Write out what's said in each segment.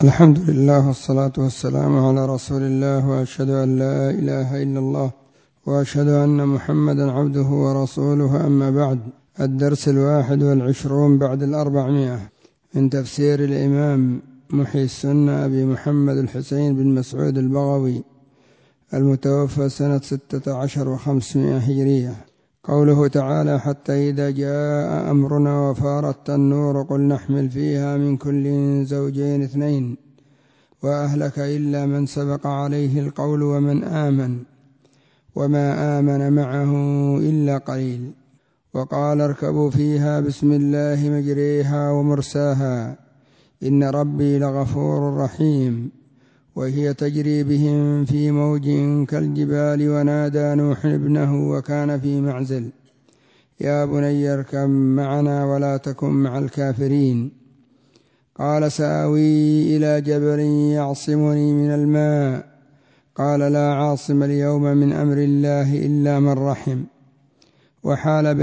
الحمد لله والصلاة والسلام على رسول الله، وأشهد أن لا إله إلا الله، وأشهد أن محمدا عبده ورسوله. أما بعد، الدرس 21 بعد 400 من تفسير الإمام محي السنة أبي محمد الحسين بن مسعود البغوي المتوفى سنة 16 و500 هجرية. قوله تعالى: حتى إذا جاء أمرنا وفارت النور قل نحمل فيها من كل زوجين 2 وأهلك إلا من سبق عليه القول ومن آمن وما آمن معه إلا قليل. وقال: اركبوا فيها بسم الله مجريها ومرساها إن ربي لغفور رحيم. وهي تجري بهم في موج كالجبال ونادى نوح ابنه وكان في معزل يا بني اركب معنا ولا تكن مع الكافرين. قال: سآوي إلى جبل يعصمني من الماء. قال: لا عاصم اليوم من أمر الله إلا من رحم. وحال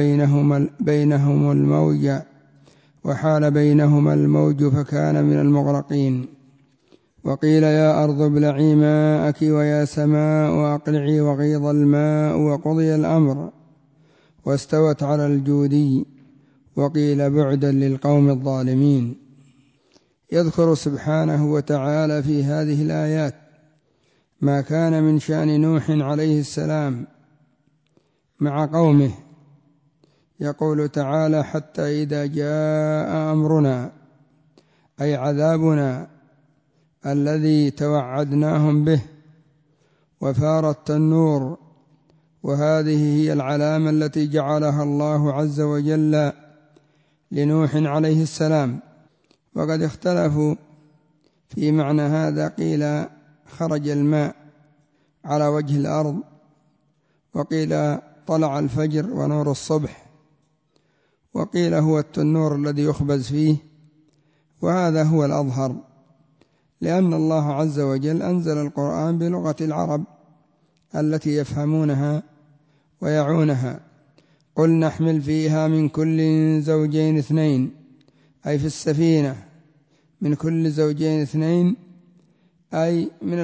بينهما الموج فكان من المغرقين. وقيل: يا أرض ابلعي ماءك ويا سماء أقلعي وغيض الماء وقضي الأمر واستوت على الجودي. وقيل: بعدا للقوم الظالمين. يذكر سبحانه وتعالى في هذه الآيات ما كان من شأن نوح عليه السلام مع قومه. يقول تعالى: حتى إذا جاء أمرنا، أي عذابنا الذي توعدناهم به، وفارت النور، وهذه هي العلامة التي جعلها الله عز وجل لنوح عليه السلام. وقد اختلفوا في معنى هذا، قيل خرج الماء على وجه الأرض، وقيل طلع الفجر ونور الصبح، وقيل هو التنور الذي يخبز فيه. وهذا هو الأظهر، لأن الله عز وجل أنزل القرآن بلغة العرب التي يفهمونها ويعونها. قل نحمل فيها من كل زوجين 2، أي في السفينة من كل زوجين 2، أي من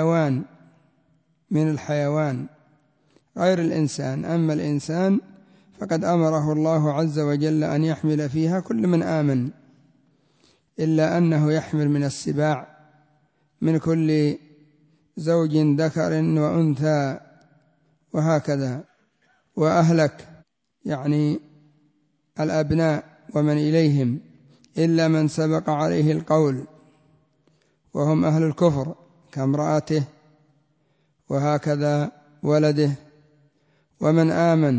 الحيوان غير الإنسان. أما الإنسان فقد أمره الله عز وجل أن يحمل فيها كل من آمن، إلا أنه يحمل من السباع من كل زوج ذكر وأنثى وهكذا. وأهلك يعني الأبناء ومن إليهم، إلا من سبق عليه القول وهم أهل الكفر كامرأته وهكذا ولده، ومن آمن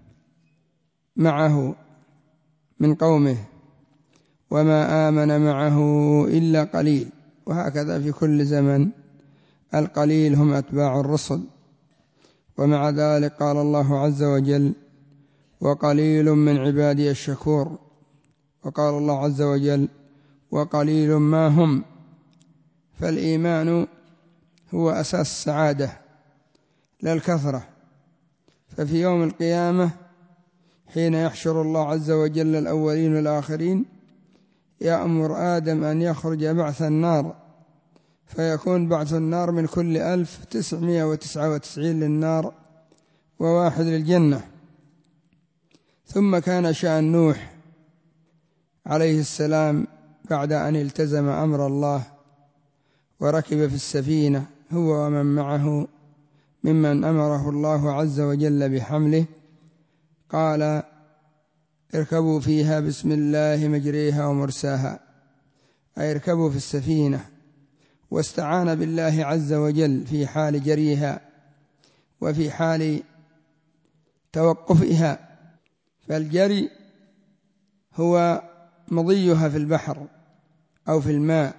معه من قومه وما آمن معه إلا قليل. وهكذا في كل زمن القليل هم أتباع الرسل. ومع ذلك قال الله عز وجل: وقليل من عبادي الشكور. وقال الله عز وجل: وقليل ما هم. فالإيمان هو أساس السعادة لا الكثرة. ففي يوم القيامة حين يحشر الله عز وجل الأولين والآخرين، يأمر آدم أن يخرج بعث النار، فيكون بعث النار من كل 1999 للنار و1 للجنة. ثم كان شأن نوح عليه السلام بعد أن التزم أمر الله وركب في السفينة هو ومن معه ممن أمره الله عز وجل بحمله. قال: اركبوا فيها بسم الله مجريها ومرساها، أي اركبوا في السفينة. واستعان بالله عز وجل في حال جريها وفي حال توقفها. فالجري هو مضيها في البحر أو في الماء،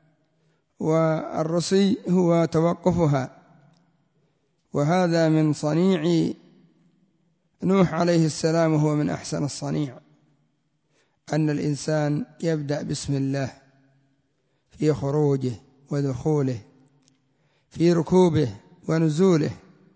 والرسي هو توقفها. وهذا من صنيع نوح عليه السلام، وهو من أحسن الصنيع أن الإنسان يبدأ بسم الله في خروجه ودخوله، في ركوبه ونزوله،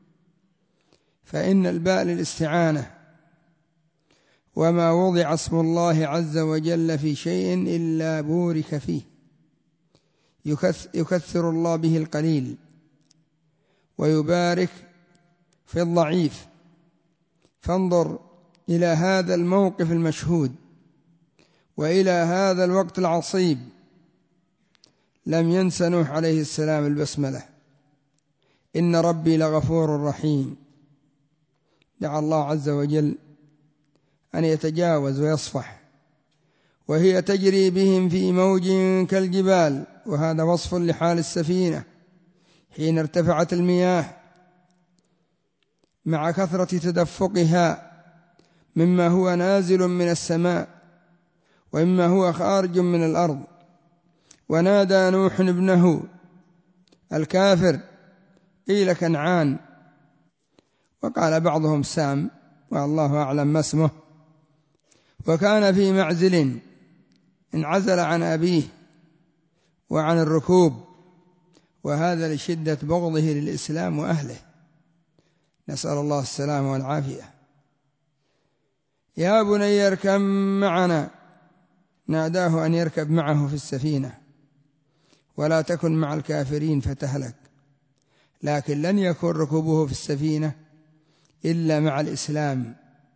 فإن الباء للاستعانة. وما وضع اسم الله عز وجل في شيء إلا بورك فيه، يكثر الله به القليل ويبارك في الضعيف. فانظر إلى هذا الموقف المشهود وإلى هذا الوقت العصيب، لم ينس نوح عليه السلام البسملة: إن ربي لغفور رحيم. دعا الله عز وجل أن يتجاوز ويصفح، وهي تجري بهم في موج كالجبال. وهذا وصف لحال السفينة حين ارتفعت المياه مع كثرة تدفقها مما هو نازل من السماء ومما هو خارج من الأرض. ونادى نوح ابنه الكافر، قيل كنعان، وقال بعضهم سام والله أعلم ما اسمه، وكان في معزل، انعزل عن أبيه وعن الركوب، وهذا لشدة بغضه للإسلام وأهله، نسأل الله السلامة والعافية. يا بني اركب معنا، ناداه أن يركب معه في السفينة ولا تكن مع الكافرين فتهلك. لكن لن يكون ركوبه في السفينة إلا مع الإسلام،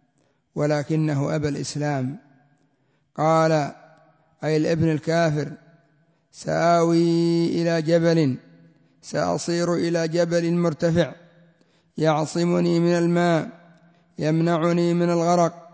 ولكنه أبى الإسلام. قال أي الابن الكافر: سآوي إلى جبل، سأصير إلى جبل مرتفع يعصمني من الماء يمنعني من الغرق.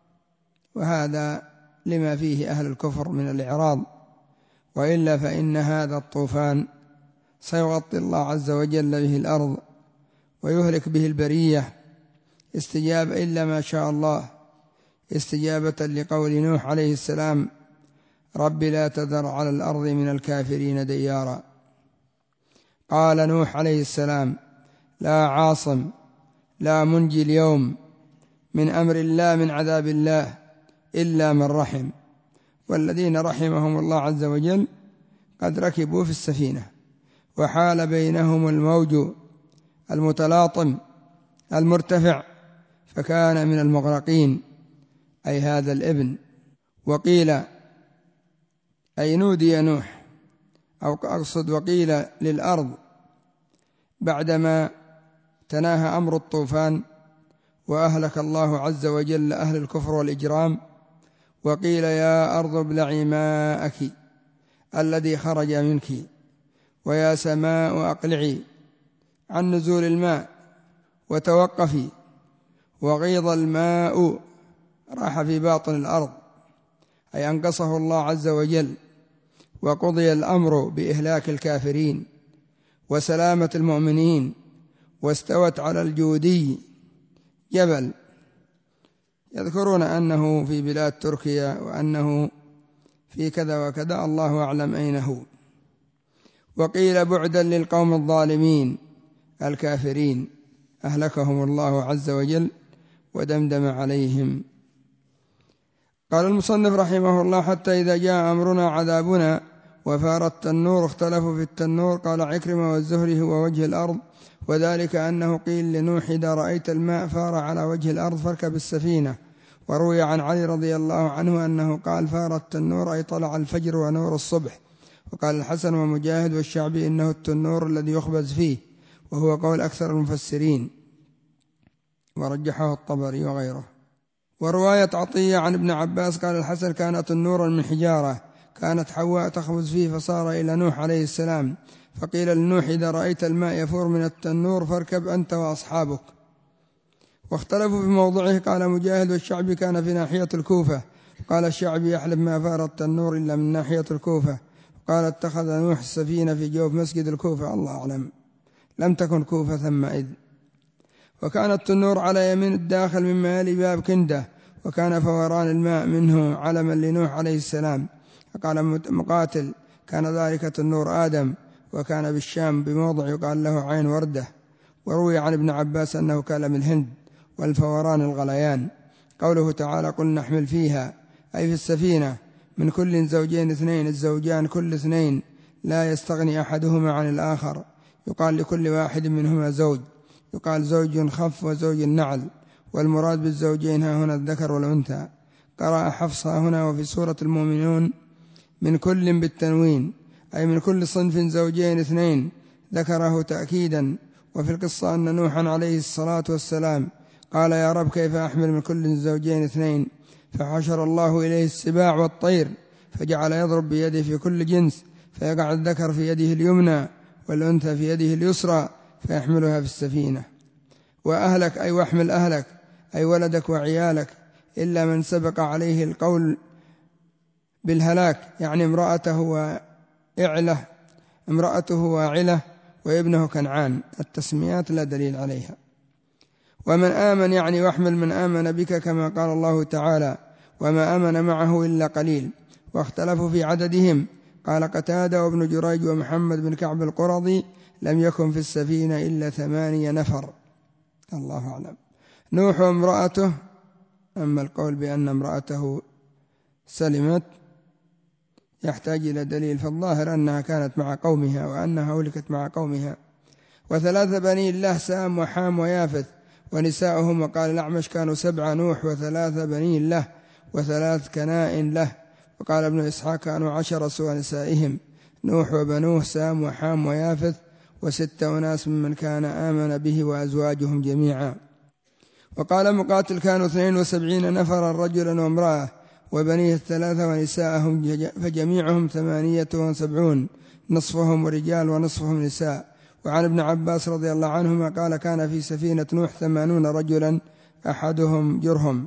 وهذا لما فيه أهل الكفر من الإعراض، وإلا فإن هذا الطوفان سيغطي الله عز وجل به الأرض ويهلك به البرية استجاب إلا ما شاء الله، استجابة لقول نوح عليه السلام: رب لا تذر على الأرض من الكافرين ديارا. قال نوح عليه السلام: لا عاصم، لا منجي اليوم من أمر الله من عذاب الله إلا من رحم. والذين رحمهم الله عز وجل قد ركبوا في السفينة وحال بينهم الموج المتلاطم المرتفع فكان من المغرقين، أي هذا الابن. وقيل أي نودي نوح، أو أقصد وقيل للأرض بعدما تناهى أمر الطوفان وأهلك الله عز وجل أهل الكفر والإجرام، وقيل يا أرض ابلعي ماءك الذي خرج منك، ويا سماء أقلعي عن نزول الماء وتوقفي. وغيض الماء راح في باطن الأرض، أي أنقصه الله عز وجل، وقضي الأمر بإهلاك الكافرين وسلامة المؤمنين. واستوت على الجودي جبل، يذكرون أنه في بلاد تركيا وأنه في كذا وكذا، الله أعلم أين هو. وقيل بعدا للقوم الظالمين الكافرين، أهلكهم الله عز وجل ودمدم عليهم. قال المصنف رحمه الله: حتى إذا جاء أمرنا عذابنا وفار التنور. اختلفوا في التنور، قال عكرمة والزهري هو وجه الأرض، وذلك أنه قيل لنوح: إذا رأيت الماء فار على وجه الأرض فاركب السفينة. وروي عن علي رضي الله عنه أنه قال: فار التنور أي طلع الفجر ونور الصبح. وقال الحسن ومجاهد والشعبي إنه التنور الذي يخبز فيه، وهو قول أكثر المفسرين، ورجحه الطبري وغيره. ورواية عطية عن ابن عباس قال الحسن: كانت النور من حجارة كانت حواء تخبز فيه، فصار إلى نوح عليه السلام، فقيل لنوح: إذا رأيت الماء يفور من التنور فاركب أنت وأصحابك. واختلفوا في موضعه، قال مجاهد والشعبي: كان في ناحية الكوفة. قال الشعبي: يحلف ما فار التنور إلا من ناحية الكوفة. قال: اتخذ نوح السفينة في جوف مسجد الكوفة، الله أعلم، لم تكن كوفة ثمئذ. وكان التنور على يمين الداخل مما يلي باب كندة، وكان فوران الماء منه علما لنوح عليه السلام. فقال مقاتل: كان ذلك التنور آدم، وكان بالشام بموضع يقال له عين وردة. وروي عن ابن عباس أنه كان من الهند، والفوران الغليان. قوله تعالى: قل نحمل فيها، أي في السفينة، من كل زوجين اثنين، الزوجان كل اثنين لا يستغني أحدهما عن الآخر، يقال لكل واحد منهما زوج، يقال زوج خف وزوج نعل، والمراد بالزوجين ها هنا الذكر والأنثى. قرأ حفص هنا وفي سورة المؤمنون من كل بالتنوين، أي من كل صنف زوجين اثنين، ذكره تأكيدا. وفي القصة أن نوحا عليه الصلاة والسلام قال يا رب كيف أحمل من كل زوجين اثنين، فحشر الله إليه السباع والطير فجعل يضرب بيده في كل جنس، فيقع الذكر في يده اليمنى والأنثى في يده اليسرى فيحملها في السفينة. وأهلك أي واحمل أهلك أي ولدك وعيالك، إلا من سبق عليه القول بالهلاك، يعني امرأته واعلة وابنه كنعان، التسميات لا دليل عليها. ومن آمن يعني واحمل من آمن بك، كما قال الله تعالى وما آمن معه إلا قليل. واختلفوا في عددهم، قال قتادة وابن جريج ومحمد بن كعب القرظي لم يكن في السفينة إلا 8 نفر، الله أعلم. نوح وامرأته، أما القول بأن امرأته سلمت يحتاج إلى دليل، فالظاهر أنها كانت مع قومها وأنها أهلكت مع قومها. 3 بني الله سام وحام ويافث ونساؤهم، وقال الأعمش كانوا 7 نوح و3 بني له و3 كنائن له. وقال ابن إسحاق كانوا 10 سوى نسائهم، نوح وبنوه سام وحام ويافث، و6 أناس ممن كان آمن به وأزواجهم جميعا. وقال مقاتل كانوا 72 نفرا رجلا وامرأة وبنيه 3 ونساءهم، فجميعهم 78، نصفهم رجال ونصفهم نساء. وعن ابن عباس رضي الله عنهما قال كان في سفينة نوح 80 رجلا أحدهم جرهم.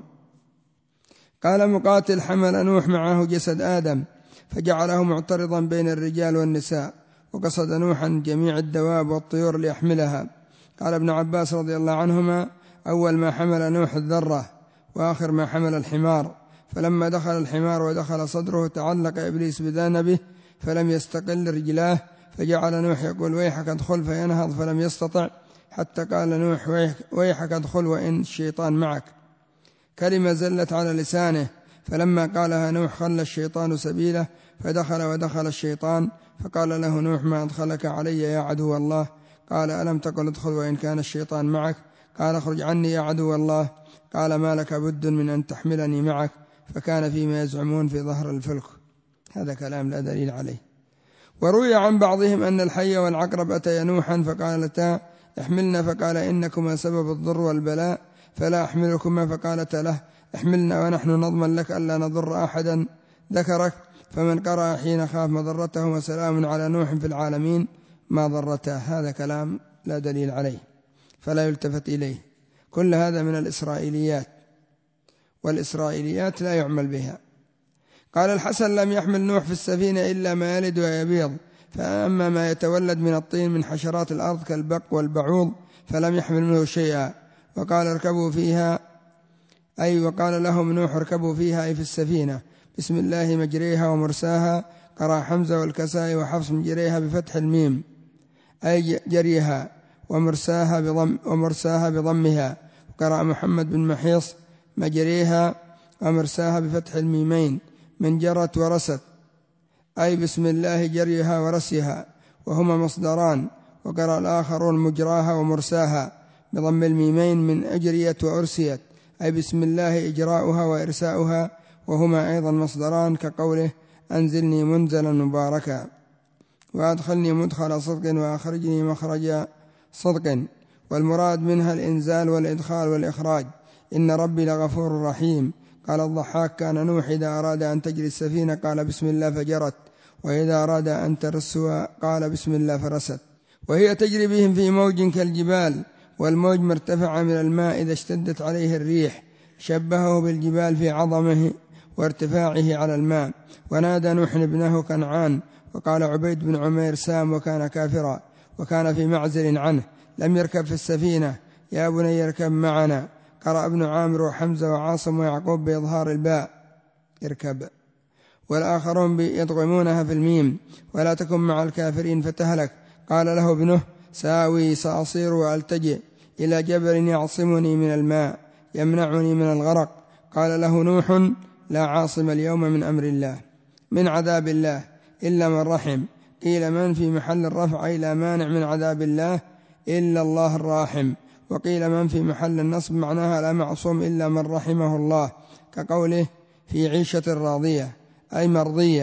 قال مقاتل حمل نوح معه جسد آدم فجعله معترضا بين الرجال والنساء، وقصد نوحا جميع الدواب والطيور ليحملها. قال ابن عباس رضي الله عنهما أول ما حمل نوح الذرة، وآخر ما حمل الحمار. فلما دخل الحمار ودخل صدره تعلق إبليس بذنبه فلم يستقل رجلاه، فجعل نوح يقول ويحك ادخل، فينهض فلم يستطع، حتى قال نوح ويحك ادخل وإن الشيطان معك، كلمة زلت على لسانه. فلما قالها نوح خلى الشيطان سبيله ودخل الشيطان، فقال له نوح ما أدخلك علي يا عدو الله؟ قال ألم تقل ادخل وإن كان الشيطان معك؟ قال اخرج عني يا عدو الله. قال ما لك بد من أن تحملني معك، فكان فيما يزعمون في ظهر الفلك. هذا كلام لا دليل عليه. وروي عن بعضهم أن الحي والعقرب أتيا نوحا فقالتا احملنا، فقال إنكما سبب الضر والبلاء فلا أحملكما، فقالتا له احملنا ونحن نضمن لك ألا نضر أحدا ذكرك. فمن قرأ حين خاف مضرته وسلام على نوح في العالمين ما ضرته. هذا كلام لا دليل عليه فلا يلتفت إليه. كل هذا من الإسرائيليات، والإسرائيليات لا يعمل بها. قال الحسن لم يحمل نوح في السفينة إلا ما يلد ويبيض، فأما ما يتولد من الطين من حشرات الأرض كالبق والبعوض فلم يحمل منه شيئا. وقال اركبوا فيها، وقال لهم نوح اركبوا فيها أي في السفينة بسم الله مجريها ومرساها. قرأ حمزة والكسائي وحفص مجريها بفتح الميم أي جريها، ومرساها بضمها. وقرأ محمد بن محيص مجريها ومرساها بفتح الميمين من جرت ورست، أي بسم الله جريها ورسيها، وهما مصدران. وقرأ الآخرون مجراها ومرساها بضم الميمين من أجريت وأرسيت، أي بسم الله إجراؤها وإرساؤها، وهما أيضا مصدران كقوله أنزلني منزلا مباركا، وأدخلني مدخل صدق وأخرجني مخرج صدق. والمراد منها الإنزال والإدخال والإخراج. إن ربي لغفور رحيم. قال الضحاك كان نوح إذا أراد أن تجري السفينة قال بسم الله فجرت، وإذا أراد أن ترسوا قال بسم الله فرست. وهي تجري بهم في موج كالجبال، والموج مرتفع من الماء إذا اشتدت عليه الريح، شبهه بالجبال في عظمه وارتفاعه على الماء. ونادى نوح ابنه كنعان، وقال عبيد بن عمير سام وكان كافرا وكان في معزل عنه لم يركب في السفينة، يا بني يركب معنا. قرأ ابن عامر وحمزة وعاصم ويعقوب بإظهار الباء اركب، والآخرون يضغمونها في الميم ولا تكن مع الكافرين فتهلك. قال له ابنه ساوي سأصير وألتجئ إلى جبل يعصمني من الماء يمنعني من الغرق. قال له نوح لا عاصم اليوم من أمر الله من عذاب الله إلا من رحم. قيل من في محل الرفع أي لا مانع من عذاب الله إلا الله الراحم. وقيل من في محل النصب معناها لا معصوم إلا من رحمه الله، كقوله في عيشة راضية أي مرضية.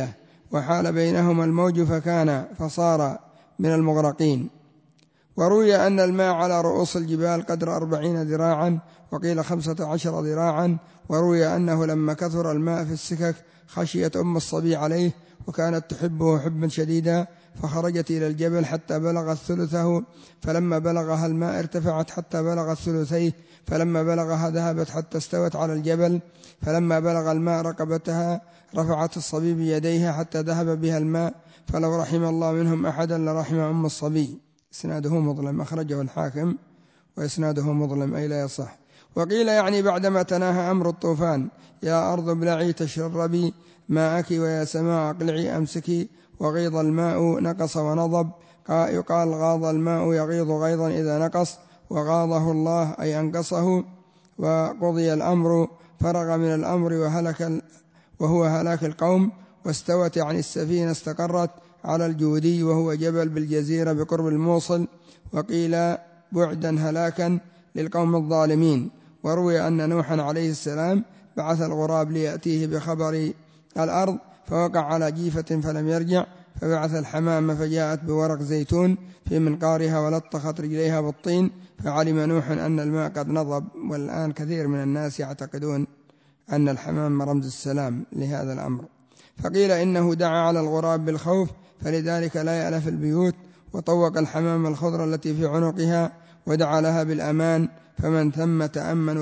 وحال بينهما الموج فصار من المغرقين. وروي أن الماء على رؤوس الجبال قدر 40 ذراعا، وقيل 15 ذراعا. وروي أنه لما كثر الماء في السكك خشيت أم الصبي عليه، وكانت تحبه حبا شديدا، فخرجت إلى الجبل حتى بلغت ثلثه، فلما بلغها الماء ارتفعت حتى بلغت ثلثيه، فلما بلغها ذهبت حتى استوت على الجبل، فلما بلغ الماء رقبتها رفعت الصبي بيديها حتى ذهب بها الماء، فلو رحم الله منهم أحدا لرحم أم الصبي. إسناده مظلم، أخرجه الحاكم وإسناده مظلم أي لا يصح. وقيل يعني بعدما تناهى أمر الطوفان: يا أرض ابلعي تشربي ماءك، ويا سماء اقلعي أمسكي. وغيض الماء نقص ونضب، يقال غاض الماء يغيض غيظا إذا نقص، وغاضه الله أي أنقصه. وقضي الأمر، فرغ من الأمر وهو هلاك القوم. واستوت يعني السفينة استقرت على الجودي، وهو جبل بالجزيرة بقرب الموصل. وقيل بعدا هلاكا للقوم الظالمين. وروي أن نوحا عليه السلام بعث الغراب ليأتيه بخبر الأرض، فوقع على جيفة فلم يرجع، فبعث الحمام فجاءت بورق زيتون في منقارها ولطخت رجليها بالطين، فعلم نوح أن الماء قد نضب. والآن كثير من الناس يعتقدون أن الحمام رمز السلام لهذا الأمر. فقيل إنه دعا على الغراب بالخوف، فلذلك لا يألف البيوت، وطوق الحمام الخضر التي في عنقها ودعا لها بالأمان، فمن ثم تأمن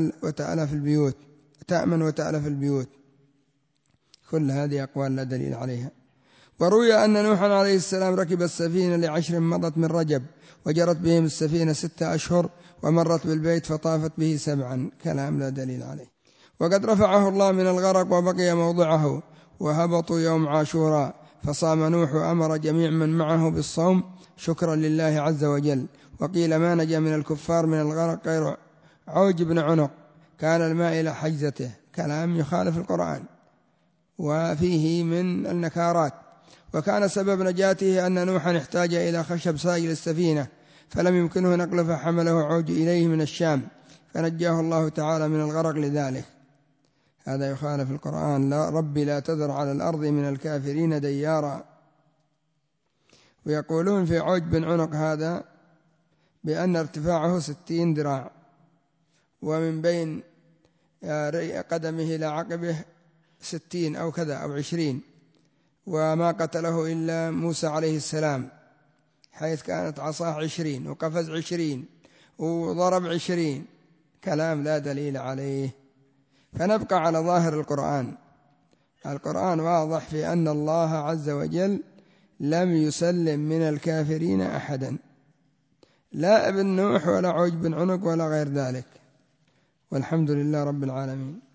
وتألف البيوت. كل هذه أقوال لا دليل عليها. وروي أن نوحا عليه السلام ركب السفينة ل10 مضت من رجب، وجرت بهم السفينة 6 أشهر، ومرت بالبيت فطافت به 7. كلام لا دليل عليه. وقد رفعه الله من الغرق وبقي موضعه، وهبطوا يوم عاشوراء، فصام نوح وأمر جميع من معه بالصوم شكرا لله عز وجل. وقيل ما نجا من الكفار من الغرق غير عوج بن عنق، كان الماء إلى حجزته. كلام يخالف القرآن وفيه من النكارات. وكان سبب نجاته أن نوحا احتاج إلى خشب سائل السفينة، فلم يمكنه نقله، فحمله عوج إليه من الشام، فنجاه الله تعالى من الغرق لذلك. هذا يخالف القرآن: لا ربي لا تذر على الأرض من الكافرين ديارا. ويقولون في عوج بن عنق هذا بأن ارتفاعه 60 ذراع، ومن بين قدمه إلى عقبه 60 أو كذا أو 20، وما قتله إلا موسى عليه السلام، حيث كانت عصاه 20 وقفز 20 وضرب 20. كلام لا دليل عليه. فنبقى على ظاهر القرآن واضح في أن الله عز وجل لم يسلم من الكافرين أحدا، لا ابن نوح ولا عوج بن عنق ولا غير ذلك. والحمد لله رب العالمين.